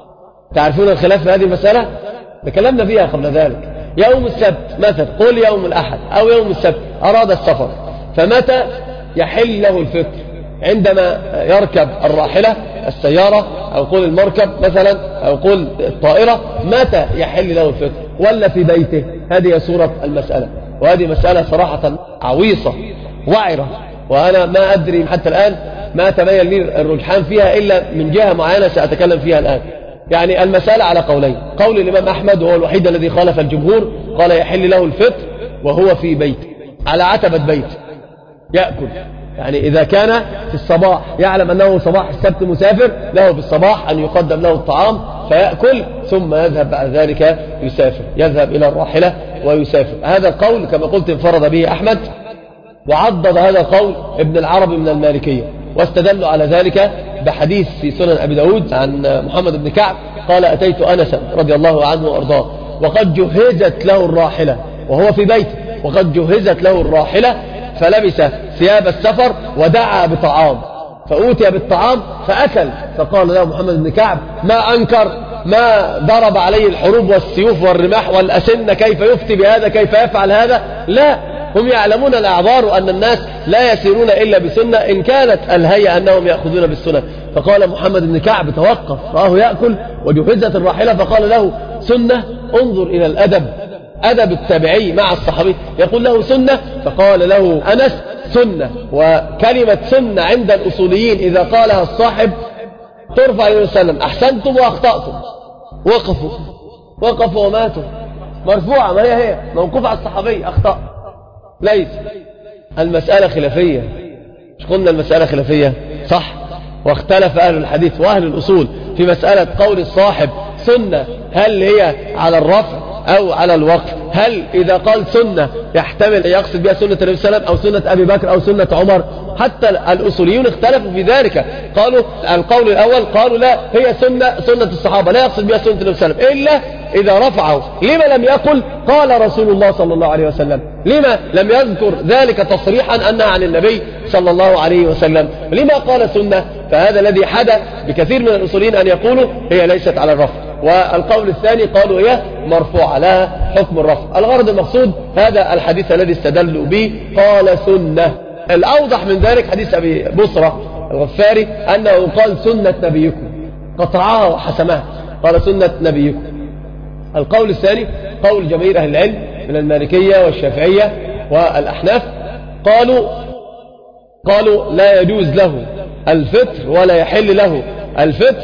تعرفون الخلاف في هذه المسألة؟ تكلمنا فيها قبل ذلك. يوم السبت مثلا، قل يوم الأحد أو يوم السبت أراد السفر، فمتى يحل له الفطر؟ عندما يركب الراحلة السيارة أو قل المركب مثلا أو قل الطائرة، متى يحل له الفطر؟ ولا في بيته؟ هذه صورة المسألة، وهذه مسألة صراحة عويصة وعرة، وأنا ما أدري حتى الآن ما تبين لي الرجحان فيها إلا من جهة معينة سأتكلم فيها الآن. يعني المسألة على قولين. قول الإمام أحمد وهو الوحيد الذي خالف الجمهور، قال يحل له الفطر وهو في بيته على عتبة بيت يأكل، يعني إذا كان في الصباح يعلم أنه صباح السبت مسافر، له في الصباح أن يقدم له الطعام فيأكل، ثم يذهب بعد ذلك يسافر، يذهب إلى الراحلة ويسافر. هذا القول كما قلت انفرد به أحمد، وعضد هذا القول ابن العربي من المالكية، واستدلوا على ذلك بحديث في سنن أبي داود عن محمد بن كعب قال أتيت أنسا رضي الله عنه وأرضاه وقد جهزت له الراحلة وهو في بيته، وقد جهزت له الراحلة، فلبس ثياب السفر ودعا بطعام، فأوتي بالطعام فأكل، فقال له محمد بن كعب ما أنكر ما ضرب عليه الحروب والسيوف والرماح والأسنة، كيف يفتي بهذا، كيف يفعل هذا؟ لا، هم يعلمون الأعذار وأن الناس لا يسيرون إلا بسنة، إن كانت الهيئة أنهم يأخذون بالسنة. فقال محمد بن كعب توقف، رآه يأكل وجهزت الراحلة فقال له سنة، انظر إلى الأدب، أدب التابعي مع الصحابي، يقول له سنة، فقال له أنس سنة. وكلمة سنة عند الأصوليين إذا قالها الصاحب ترفع إلى وسلم، أحسنتم وأخطأتم، وقفوا وقفوا وماتوا، مرفوعة، ما هي هي موقوفة على الصحابي، أخطأ. ليس المسألة خلافية، مش قلنا المسألة خلافية صح؟ واختلف أهل الحديث وأهل الأصول في مسألة قول الصاحب سنة، هل هي على الرفع أو على الوقف؟ هل إذا قال سنة يحتمل يقصد بها سنة النبي صلى الله عليه وسلم أو سنة أبي بكر أو سنة عمر؟ حتى الأصوليون اختلفوا في ذلك، قالوا القول الأول قالوا لا، هي سنة سنة الصحابة لا يقصد بها سنة النبي صلى الله عليه وسلم إلا إذا رفعه. لما لم يقل قال رسول الله صلى الله عليه وسلم؟ لما لم يذكر ذلك تصريحا أنها عن النبي صلى الله عليه وسلم؟ لما قال سنة؟ فهذا الذي حدث بكثير من الأصوليين أن يقولوا هي ليست على الرفع، والقول الثاني قالوا هي مرفوعة لها حكم الرفع. الغرض المقصود هذا الحديث الذي استدلوا به قال سنة. الأوضح من ذلك حديث أبي بصرة الغفاري أنه قال سنة نبيكم، قطعها وحسمها، قال سنة نبيكم. القول الثاني قول جماهير أهل العلم من المالكية والشافعية والأحناف، قالوا قالوا لا يجوز له الفطر ولا يحل له الفطر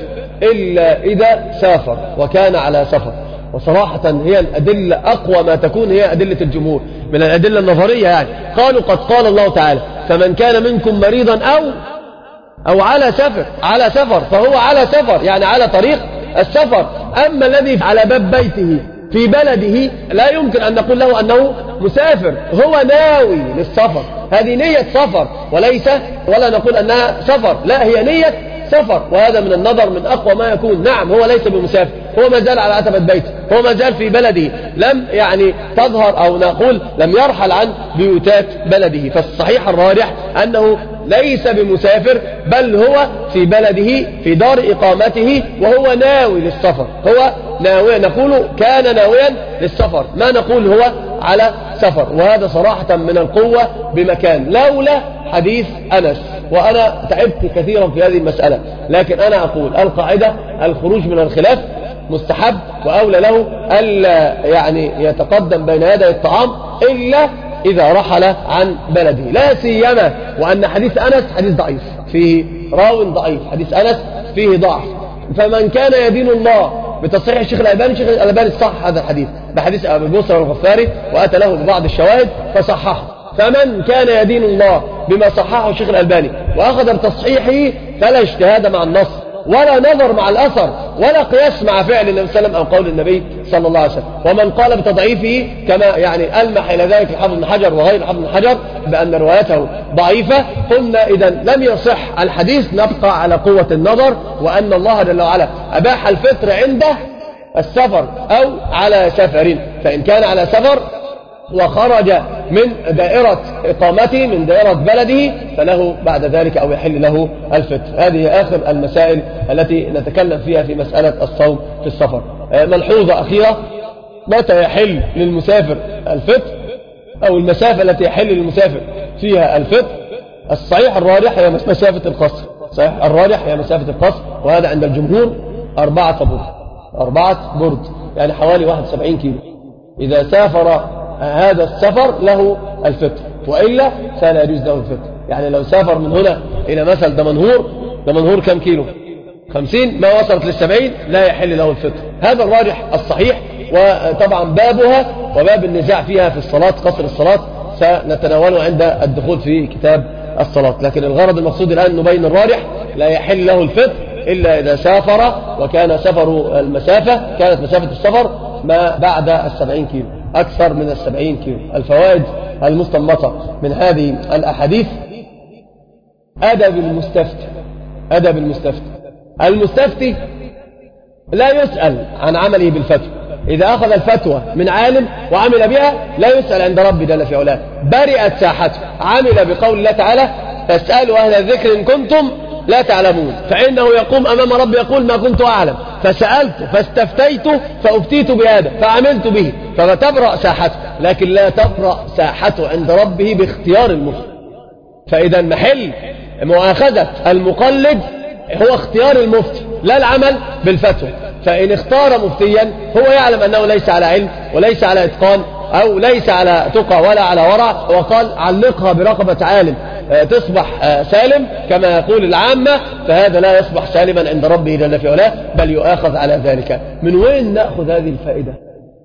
إلا إذا سافر وكان على سفر. وصراحة هي الأدلة أقوى ما تكون هي أدلة الجمهور من الأدلة النظرية، يعني قالوا قد قال الله تعالى فمن كان منكم مريضا أو أو على سفر، على سفر فهو على سفر يعني على طريق السفر. أما الذي على باب بيته في بلده لا يمكن أن نقول له أنه مسافر، هو ناوي للسفر، هذه نية سفر وليس ولا نقول أنها سفر، لا هي نية سفر، وهذا من النظر من أقوى ما يكون. نعم هو ليس بمسافر، هو ما زال على عتبة بيته، هو ما زال في بلده، لم يعني تظهر أو نقول لم يرحل عن بيوتات بلده. فالصحيح الراجح أنه ليس بمسافر، بل هو في بلده في دار إقامته وهو ناوي للسفر، هو ناوي، نقول كان ناويا للسفر، ما نقول هو على سفر. وهذا صراحة من القوة بمكان، لولا حديث أنس. وأنا تعبت كثيرا في هذه المسألة، لكن أنا أقول القاعدة الخروج من الخلاف مستحب، وأولى له ألا يعني يتقدم بين يدي الطعام إلا إذا رحل عن بلده، لا سيما وأن حديث أنس حديث ضعيف، فيه راو ضعيف، حديث أنس فيه ضعف. فمن كان يدين الله بتصحيح الشيخ الألباني، الشيخ الألباني صحح هذا الحديث بحديث أبي بصرة الغفاري وأتى له ببعض الشواهد فصححه. فمن كان يدين الله بما صححه الشيخ الألباني وأخذ بتصحيحه فلا اجتهاد مع النص ولا نظر مع الأثر ولا قياس مع فعل النبي صلى الله عليه وسلم أو قول النبي صلى الله عليه وسلم. ومن قال بتضعيفه كما يعني ألمح إلى ذلك الحافظ بن حجر وغير الحافظ بن حجر بأن روايته ضعيفة، قلنا إذا لم يصح الحديث، نبقى على قوة النظر وأن الله جل وعلا أباح الفطر عنده السفر أو على سفر. فإن كان على سفر وخرج من دائرة إقامته من دائرة بلده فله بعد ذلك أو يحل له الفطر. هذه آخر المسائل التي نتكلم فيها في مسألة الصوم في السفر. ملحوظة أخيرة، متى يحل للمسافر الفطر أو المسافة التي يحل للمسافر فيها الفطر؟ الصحيح الراجح هي مسافة القصر، صحيح الراجح هي مسافة القصر، وهذا عند الجمهور أربعة برد، أربعة برد يعني حوالي واحد وسبعين كيلو. إذا سافر هذا السفر له الفطر، وإلا فلا يجوز له الفطر. يعني لو سافر من هنا إلى مثل دمنهور، دمنهور كم كيلو؟ خمسين، ما وصلت للسبعين لا يحل له الفطر. هذا الراجح الصحيح. وطبعا بابها وباب النزاع فيها في الصلاة، قصر الصلاة، سنتناوله عند الدخول في كتاب الصلاة. لكن الغرض المقصود الآن نبين الراجح لا يحل له الفطر إلا إذا سافر وكان سفر المسافة كانت مسافة السفر ما بعد السبعين كيلو، أكثر من السبعين كيلو. الفوائد المستنبطة من هذه الأحاديث: أدب المستفتي، أدب المستفتي المستفتي لا يسأل عن عمله بالفتوى، إذا أخذ الفتوى من عالم وعمل بها لا يسأل عند ربي جل في علاه، برئت ساحته، عمل بقول الله تعالى فاسألوا أهل الذكر إن كنتم لا تعلمون، فإنه يقوم أمام ربي يقول ما كنت أعلم فسألت فاستفتيت فأفتيت بهذا فعملت به، فتبرأ ساحته، لكن لا تبرأ ساحته عند ربه باختيار المفتي. فإذا محل مؤاخذة المقلد هو اختيار المفتي لا العمل بالفتوى. فإن اختار مفتيا هو يعلم أنه ليس على علم وليس على إتقان أو ليس على تقى ولا على ورع، وقال علقها برقبة عالم تصبح سالم كما يقول العامة، فهذا لا يصبح سالما عند ربه جل في علاه، بل يؤاخذ على ذلك. من وين نأخذ هذه الفائدة؟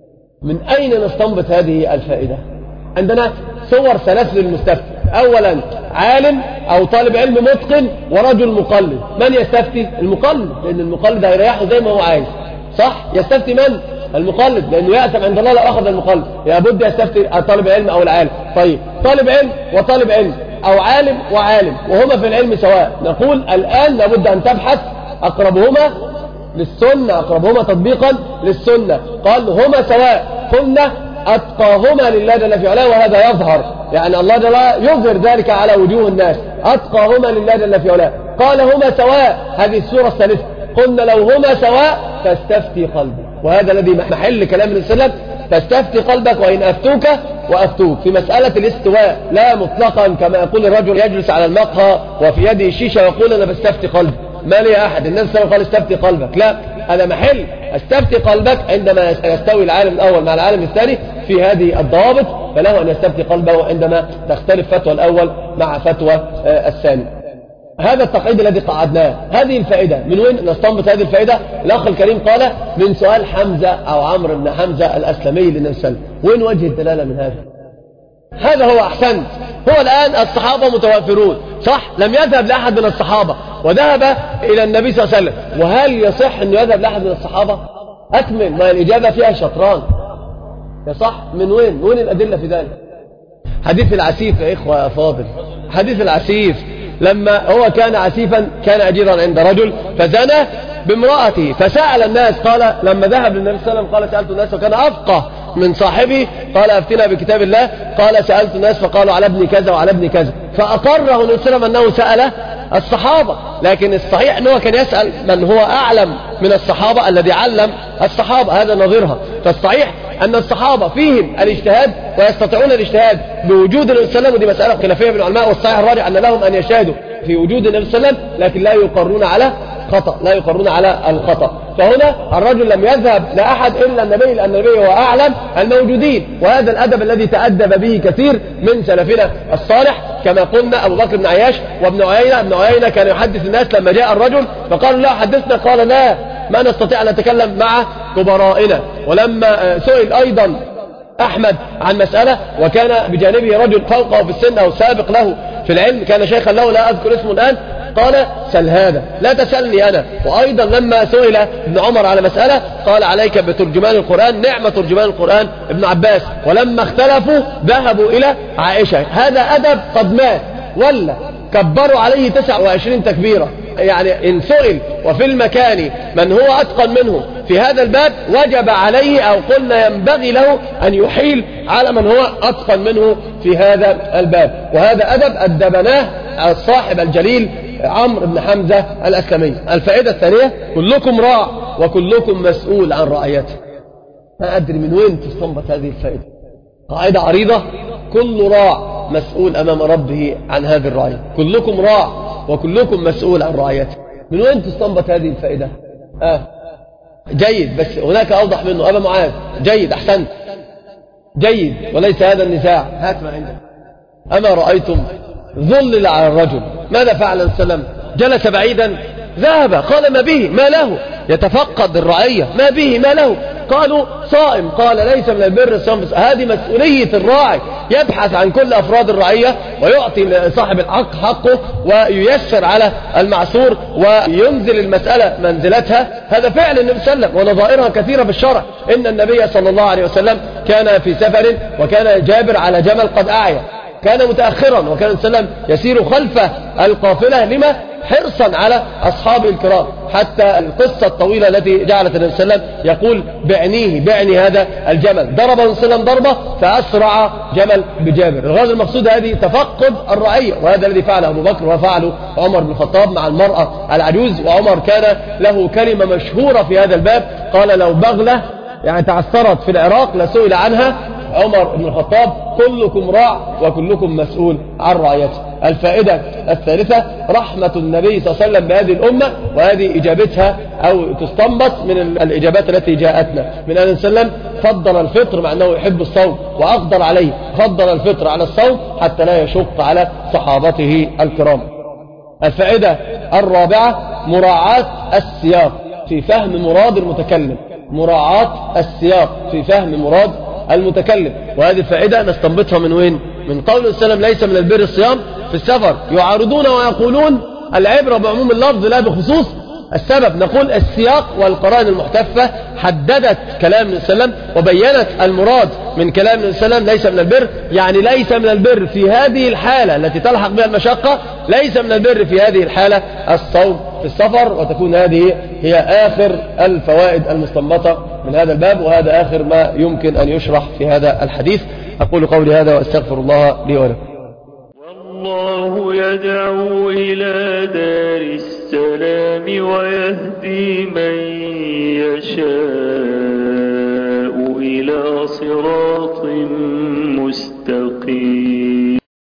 من أين نستنبط هذه الفائدة؟ عندنا صور ثلاث للمستفتي. أولا عالم أو طالب علم متقن ورجل مقلد. من يستفتي؟ المقلد، لأن المقلد هيريحه زي ما هو عايز، صح؟ يستفتي من؟ المقلد، لأنه يأثم عند الله لو أخذ المقلد. لابد يستفتي طالب العلم أو العالم. طيب طالب علم وطالب علم أو عالم وعالم وهما في العلم سواء، نقول الآن لابد أن تبحث أقربهما للسنة، أقربهما تطبيقا للسنة. قال هما سواء، قلنا أتقاهما لله جل في علاه، وهذا يظهر، يعني الله جل يظهر ذلك على وجوه الناس، أتقاهما لله جل في علاه. قال هما سواء، هذه السورة الثالثة. قلنا لو هما سواء فاستفتي قلبك، وهذا الذي محل كلام النبي صلى الله عليه وسلم، فاستفتي قلبك وإن أفتوك وأفتوك في مسألة الاستواء، لا مطلقا كما يقول الرجل يجلس على المقهى وفي يده الشيشة ويقول أنا بستفتي قلبي، ما لي أحد، النبي صلى الله عليه وسلم قال استفتي قلبك. لا، هذا محل استفتي قلبك عندما يستوي العالم الأول مع العالم الثاني في هذه الضوابط، فله أن يستفتي قلبه عندما تختلف فتوى الأول مع فتوى الثاني. هذا التقعيد الذي قعدناه. هذه الفائدة من وين نستنبط هذه الفائدة؟ الأخ الكريم قال من سؤال حمزة أو عمرو بن حمزة الأسلمي للنبي صلى الله عليه وسلم. وين وجه الدلالة من هذا؟ هذا هو أحسنت. هو الآن الصحابة متوافرون، صح؟ لم يذهب لأحد من الصحابة وذهب إلى النبي صلى الله عليه وسلم، وهل يصح أن يذهب لأحد من الصحابة؟ أكمل، ما الإجابة فيها شطران، يا صح؟ من وين؟ من وين الأدلة في ذلك؟ حديث العسيف يا إخوة يا فاضل، حديث العسيف لما هو كان عسيفا، كان أجيرا عند رجل فزنى بامرأته، فسأل الناس، قال لما ذهب للنبي صلى الله عليه وسلم قال سألت الناس، وكان أفقه من صاحبه، قال أفتنا بكتاب الله، قال سألت الناس فقالوا على ابن كذا وعلى ابن كذا، فأقره النبي صلى الله عليه وسلم أنه سأل الصحابة. لكن الصحيح أنه كان يسأل من هو أعلم من الصحابة الذي علم الصحابة، هذا نظيرها. فالصحيح أن الصحابة فيهم الاجتهاد ويستطيعون الاجتهاد بوجود النبي صلى الله عليه وسلم، ودي مسألة خلافية بين العلماء، والصحيح الراجح أن لهم أن يشهدوا في وجود النبي صلى الله عليه وسلم، لكن لا يقرون على خطأ، لا يقرون على الخطأ. فهنا الرجل لم يذهب لأحد إلا النبي، لأن النبي هو أعلم الموجودين، وهذا الأدب الذي تأدب به كثير من سلفنا الصالح، كما قلنا أبو بكر بن عياش وابن عيينة. ابن عيينة كان يحدث الناس لما جاء الرجل فقالوا لا حدثنا، قال لا، ما نستطيع أن نتكلم مع كبرائنا. ولما سئل أيضا أحمد عن مسألة وكان بجانبه رجل فوقه في السن أو سابق له في العلم، كان شيخا له لا أذكر اسمه الآن، قال سل هذا لا تسألني أنا. وأيضا لما سئل ابن عمر على مسألة قال عليك بترجمان القرآن، نعم ترجمان القرآن ابن عباس. ولما اختلفوا ذهبوا إلى عائشة. هذا أدب قد مات، ولا كبروا عليه تسعة وعشرين تكبيرة. يعني إن سئل وفي المكان من هو أتقن منه في هذا الباب وجب عليه، أو قلنا ينبغي له أن يحيل على من هو أتقن منه في هذا الباب. وهذا أدب أدبناه الصاحب الجليل عمرو بن حمزة الأسلمي. الفائدة الثانية كلكم راع وكلكم مسؤول عن رعيته. ما أدري من وين تستنبط هذه الفائدة. قاعدة عريضة، كل راع مسؤول أمام ربه عن هذه الرعية. كلكم راع وكلكم مسؤول عن رعيته. من وين تستنبط هذه الفائدة؟ آه جيد، بس هناك أوضح منه. أبا معاذ جيد، أحسنت، جيد، وليس هذا النزاع. هات ما عندك. أما رأيتم ظلل على الرجل، ماذا فعل النبي صلى الله عليه وسلم؟ جلس بعيدا، ذهب، قال ما به، ما له، يتفقد الرعية، ما به، ما له. قالوا صائم، قال ليس من البر الصيام. هذه مسؤولية الراعي، يبحث عن كل أفراد الرعية ويعطي صاحب الحق حقه وييسر على المعسور وينزل المسألة منزلتها. هذا فعل النبي صلى الله عليه وسلم، ونظائرها كثيرة بالشرع. إن النبي صلى الله عليه وسلم كان في سفر وكان جابر على جمل قد أعيا، كان متأخرا، وكان صلى الله عليه وسلم يسير خلف القافلة، لما؟ حرصا على أصحابه الكرام. حتى القصة الطويلة التي جعلت النبي صلى الله عليه وسلم يقول بعنيه بعني هذا الجمل، ضرب النبي صلى الله عليه وسلم ضربة فأسرع جمل بجابر. الغرض المقصود هذه تفقد الرعية، وهذا الذي فعله أبو بكر وفعله عمر بن الخطاب مع المرأة العجوز. وعمر كان له كلمة مشهورة في هذا الباب، قال لو بغلة يعني تعثرت في العراق لسئل عنها عمر بن الخطاب كلكم راع وكلكم مسؤول عن رعيته. الفائدة الثالثة رحمة النبي صلى الله عليه وسلم بهذه الأمة، وهذه إجابتها أو تستنبط من الإجابات التي جاءتنا من أن وسلم فضل الفطر مع أنه يحب الصوم وأقدر عليه، فضل الفطر على الصوم حتى لا يشق على صحابته الكرام. الفائدة الرابعة مراعاة السياق في فهم مراد المتكلم، مراعاة السياق في فهم مراد المتكلم. وهذه الفائدة نستنبطها من وين؟ من قول السلام ليس من البر الصيام في السفر. يعارضون ويقولون العبرة بعموم اللفظ لا بخصوص السبب. نقول السياق والقرائن المحتفة حددت كلام النبي صلى الله عليه وسلم وبينت المراد من كلام النبي صلى الله عليه وسلم ليس من البر، يعني ليس من البر في هذه الحالة التي تلحق بها المشقة، ليس من البر في هذه الحالة الصوم في السفر. وتكون هذه هي آخر الفوائد المستنبطة من هذا الباب، وهذا آخر ما يمكن أن يشرح في هذا الحديث. أقول قولي هذا وأستغفر الله لي ولكم. والله يدعو إلى دار السلام ويهدي من يشاء إلى صراط مستقيم.